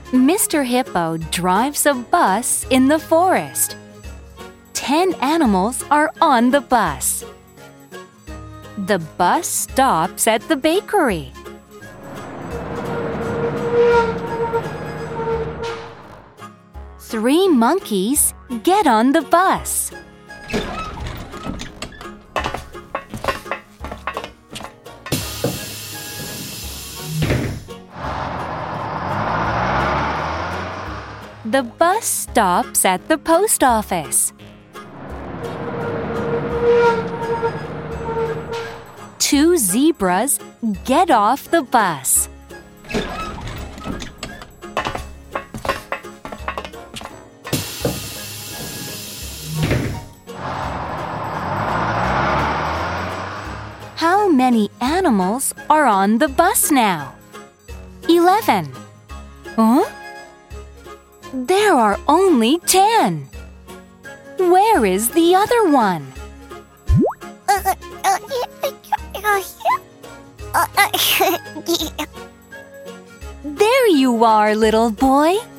Mr. Hippo drives a bus in the forest. 10 animals are on the bus. The bus stops at the bakery. Three monkeys get on the bus. The bus stops at the post office. 2 zebras get off the bus. How many animals are on the bus now? 11. Huh? There are only 10. Where is the other one? There you are, little boy.